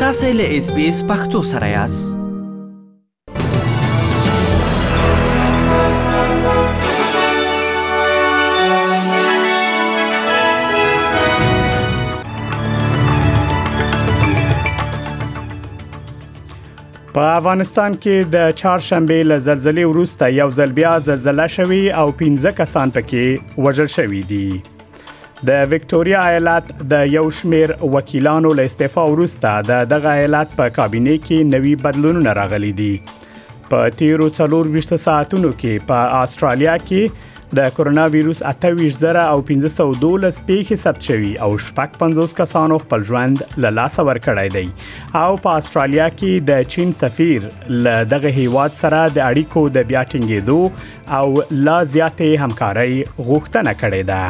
تاسو له SBS پښتو سره یاست. په افغانستان کې د چهارشنبه له زلزلې وروسته یو ځل بیا زلزلہ شوی او 15 کسان پکې وژل شوي دي. د وکټوريا ایالت د یو شمیر وکیلانو له استعفا وروسته دغه ایالت په کابینه کې نوي بدلونونه راغلي دي. په تیرو 24 ساعتونو کې په استرالیا کې د کرونا وایروس 28,512 پیښې ثبت شوي او 50 کسانو خپل ژوند له لاسه ورکړی دی. او په استرالیا کې د چین سفیر له دغه هیواد سره د اړیکو د بیا ټینګېدو او لا زیاتې همکارۍ غوښتنه کړې ده.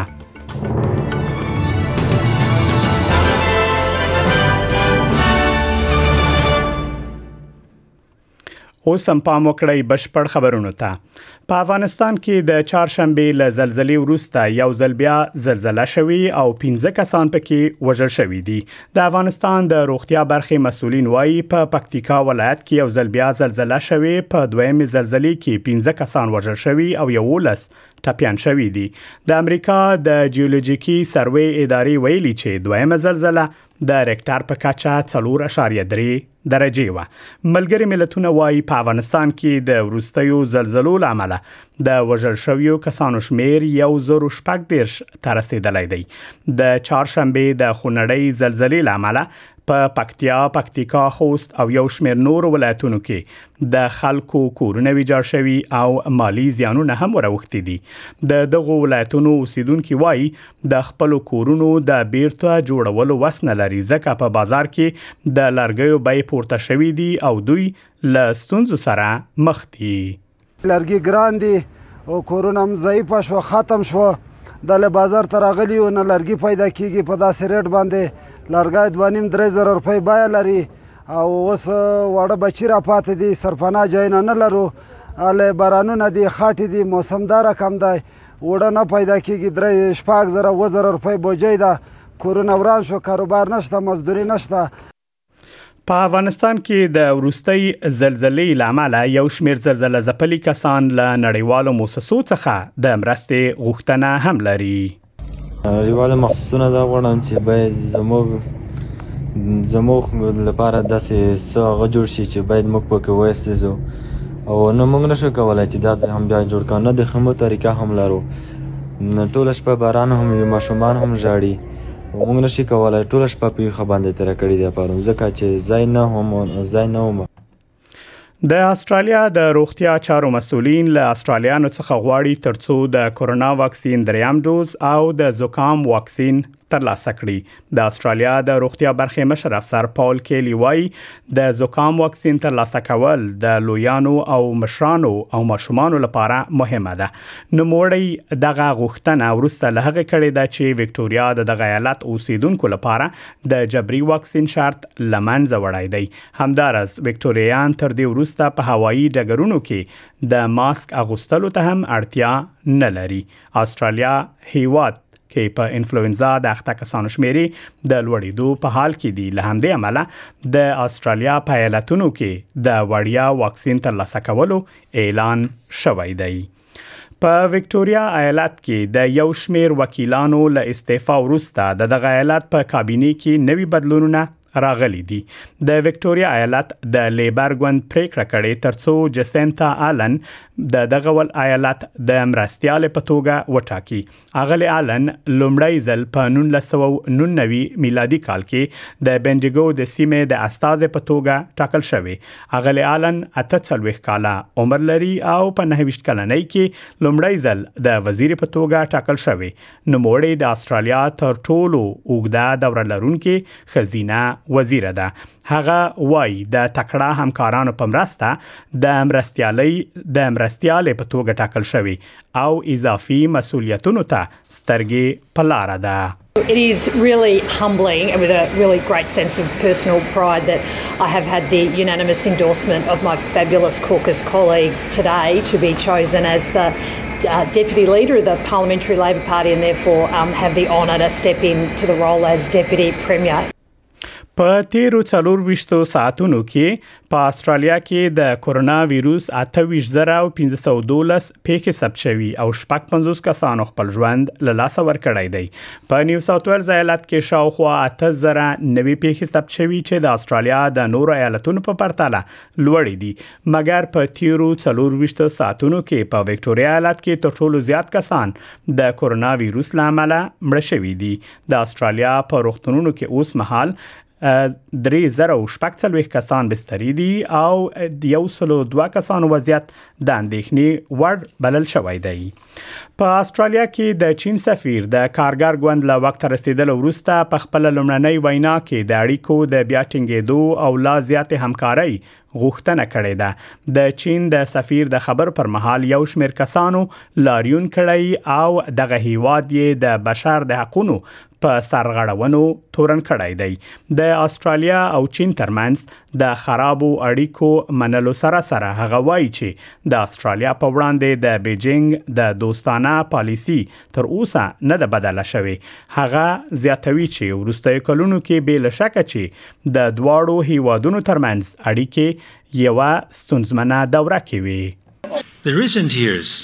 اوس هم پام وکړئ بشپړ خبرونو ته. په افغانستان کې د چهارشنبه له زلزلې وروسته یو ځل بیا زلزلہ شوی او 15 کسان پکې وژل شوي دي. د افغانستان د روغتیا برخې مسؤلین وایي په پکتیکا ولایت کې یو ځل بیا زلزلہ شوی، په دویمه زلزلې کې 15 کسان وژل شوي او 11 ټپيان شوي دي. د امریکا د جیولوژیکي سروې ادارې ویلي چې دویمه زلزلہ د ریکټر په کچه 4.3 درجه و. ملګری ملتونه وایي په افغانستان کې د وروستیو زلزلو لامل د وژل شویو کسانو شمیر 1,040 ته رسیدلی دی. د چهارشنبه د خونړۍ زلزلې لامل په پکتیکا، خوست او یو شمیر نور ولایتونو کې د خلکو کورونه ویجاړ شوي او مالی زیانونه هم وروختي دي. د دغو ولایتونو اوسیدونکو وایي د خپل کورونو د بیرته جوړولو وس نه لري ځکه په بازار کې د لرګیو بیې پورته شوي دي او دوی له ستونزو سره مخ دي. لرګي ګران دي او کورونه هم ضعیف شو، ختم شو. د بازار ته راغلي او نه لرګي پیدا کیږي په داسې ریټ باندې. لرګی 2,500 روپۍ بیه لري او اوس واړه بچي را پاتې دي، سرپناه ځایونه نه لرو، هلې بارانونه دي، خاټې دي، موسم دا رقم دی، اوړه نه پیدا کېږي. 3,000 روپۍ بوجۍ ده، کورونه وران شو، کاروبار نشته، مزدوري نشته. په افغانستان کې د وروستۍ زلزلې لامل یو شمیر زلزلہ ځپلي کسان له نړیوالو مؤسسو څخه د مرستې غوښتنه هم لري. نړیوال مؤسسونه دا غواړم چې باید زموږ لپاره داسې څه هغه جوړ شي چې باید موږ پکې وایسېزو او نه موږ نشو کولی چې دا هم بیا جوړ کړو. نه د خمو طریقه هم لرو، ټوله شپه باران هم وي، ماشومان هم ژاړي، موږ نشي کولی ټوله شپه په یخه باندې تېره کړې ده پرون ځکه چې ځای نه وم. د استرالیا د روغتیا چارو مسؤلین له استرالیانو څخه غواړي ترڅو د کرونا واکسین 3ام ډوز او د زکام واکسین ترلاسه کړي. د استرالیا د روغتیا برخې مشر افسر پاول کیلی وایي د زکام واکسین ترلاسه کول د لویانو او مشرانو او ماشومانو لپاره مهمه ده. نوموړی دغه غوښتنه وروسته له هغه کړې ده چې وکټوريا د دغه ایالت اوسیدونکو لپاره د جبري واکسین شرط لمنځه وړی دی. همدارس وکټوریان تر دې وروسته په هوایي ډګرونو کې د ماسک اغوستلو ته هم اړتیا نه لري. استرالیا هیواد کې په انفلوئنزا د اخته کسانو شمیرې د لوړېدو په حال کې دي. له همدې امله د استرالیا په ایالتونو کې د وړیا واکسین ترلاسه کولو اعلان شوی دی. په وکټوريا ایالت کې د یو شمیر وکیلانو له استعفا وروسته دغه ایالت په کابینه کې نوي بدلونونه راغلي دي. د وکټوريا ایالت د لیبر ګوند پریکړه کړې ترڅو جسینتا آلن د دغه ول ایالت د مرستیال په توګه وټاکي. اغلی آلن لومړی ځل په 1999 میلادي کال کې د بنډیګو د سیمې د استاذ په توګه ټاکل شوی. اغلی آلن 48 کاله عمر لري او په 29 کلنۍ کې لومړی ځل د وزیر په توګه ټاکل شوی. نوموړی د استرالیا تر ټولو اوږده دوره لرونکي خزینه وزیر ده. هغه وایي د تکړه همکارانو په مرسته د مرستیالې په توګه ټاکل شوی او اضافي مسؤلیتونو ته سترګې په لاره ده. It is really humbling and with a really great sense of personal pride that I have had the unanimous endorsement of my fabulous caucus colleagues today to be chosen as the Deputy Leader of the Parliamentary Labor Party and therefore have the honour to step into the role as Deputy Premier. په تیرو 24 ساعتونو کې په استرالیا کې د کورونا وایروس 28,512 پیښې ثبت شوي او 55 کسانو خپل ژوند له لاسه ورکړی دی. په نیو ساوث ویلز ایالت کې شاوخوا 8,090 پیښې ثبت شوي چې د استرالیا د نورو ایالتونو په پرتله لوړې دي. مګر په تیرو 24 ساعتونو کې په وکټوريا ایالت کې تر ټولو زیات کسان د کورونا وایروس لامل مړ شوي دي. د استرالیا په روغتونونو کې اوس مهال 3,040 کسان بستري دي او 102 کسان وضعیت د اندېښنې وړ بلل شوی دی. په استرالیا کې د چین سفیر د کارګر ګوند له وخت رسیدلو وروسته په خپل لومړنۍ وینا کې د اړیکو د بیا ټینګېدو او لا زیات همکارۍ غوښتنه کړې ده. د چین د سفیر د خبر پر مهال یو شمېر کسانو لاریون کړی او دغه هیواد یې د بشر د حقوقو په سرغړونو تورن کړی دی. د استرالیا او چین ترمنځ د خرابو اړیکو منلو سره هغه وایي چې د استرالیا په وړاندې د بیجینګ د دوستانه پالیسی تر اوسه نه ده بدله شوې. هغه زیاتوي چې وروستیو کلونو کې بې شکه چې د دواړو هیوادونو ترمنځ اړیکې یوه ستونزمنه دوره کې وي. The recent years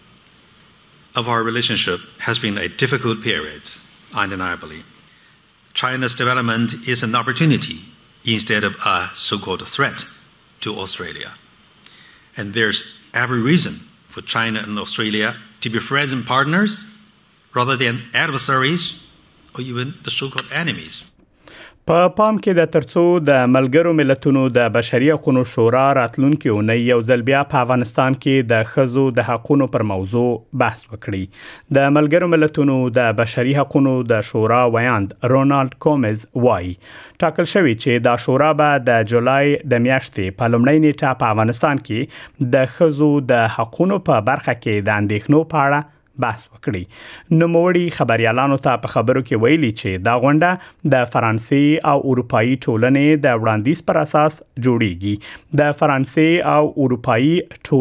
of our relationship has been a difficult period. Undeniably, China's development is an opportunity instead of a so-called threat to Australia. And there's every reason for China and Australia to be friends and partners rather than adversaries or even the so-called enemies. په پام کې د ترڅو د ملګرو ملتونو د بشري حقوقو شورا راتلونکي اونۍ یو ځل بیا په افغانستان کې د ښځو د حقوقو پر موضوع بحث وکړي. د ملګرو ملتونو د بشري حقوقو د شورا ویاند رونالد کومز وایي ټاکل شوی چې دا شورا به د جولای د میاشتې په لومړۍ نیټه په افغانستان کې د ښځو د حقوقو په برخه کې د اندېښنو په اړه بحث وکړي. نوموړي خبريالانو ته په خبرو کې ویلي چې دا غونډه د فرانسې او اروپאי ټولنې د وړاندیز پر اساس جوړیږي. د فرانسې او اروپאי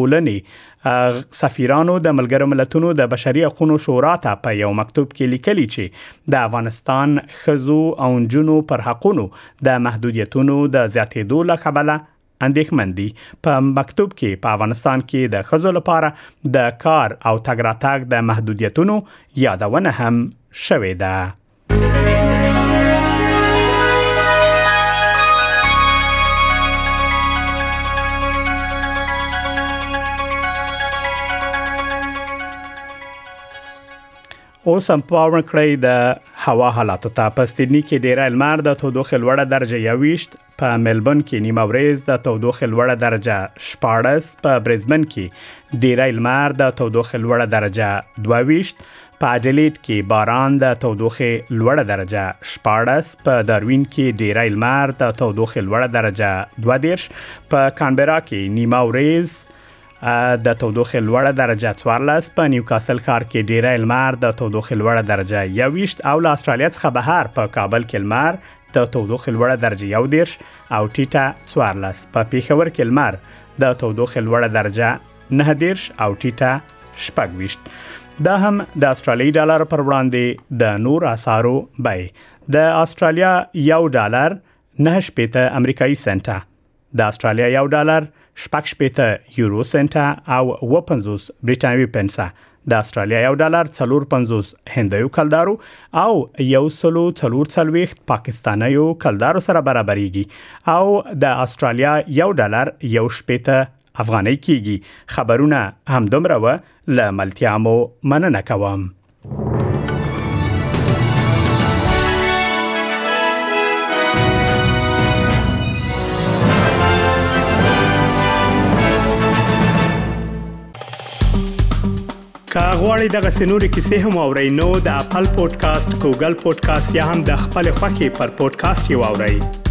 ټولنې سفیرانو د ملګرو ملتونو د بشري حقوقو شورا ته په یو مکتوب کې لیکلي چې د افغانستان ښځو او نجونو پر حقوقو د محدودیتونو د زیاتېدو له کبله اندېښمن دي. په مکتوب کې په افغانستان کې د ښځو لپاره د کار او تګ راتګ د محدودیتونو یادونه هم شوې ده. اوس هم پاور کړی د هوا حالاتو ته. په سیدنی کې ډیره لمر د تودوخې لوړه درجه 21، په ملبورن کې نیمه ورځ د تودوخې لوړه درجه 14، په برزبن کې ډیره لمر د تودوخې لوړه درجه 22، په اډلیډ کې باران د تودوخې لوړه درجه 14، په داروین کې ډیره لمر د تودوخې لوړه درجه 22، په کانبرا کې نیمه ورځ د تودوخې لوړه درجه 14، په نیوکاسل ښار کې ډیره لمر د تودوخې لوړه درجه 21، او له استرالیا څخه بهر په کابل کې لمر د تودوخې لوړه درجه 11 او ټیټه 14، په پیښور کې لمر د تودوخې لوړه درجه 19 او ټیټه 26. دا هم د استرالیي ډالر پر وړاندې د نور اسعارو بیې. د استرالیا $1 9.8 امریکایي سنټه، د استرالیا $1 شپږ یورو سنټه او 50 برټانوي پنسه، د استرالیا $1 450 هندیو کلدارو او 140 پاکستانیو کلدارو سره برابرېږي، او د استرالیا $1 1.8 افغانۍ کېږي. خبرونه همدومره و. له ملتیا مو مننه کوم. که غواړئ دغه سنوري کیسې هم اورئ نو د خپل پودکاسټ، ګوګل پودکاسټ یا هم د خپل خوښي پر پودکاسټ یې واورئ.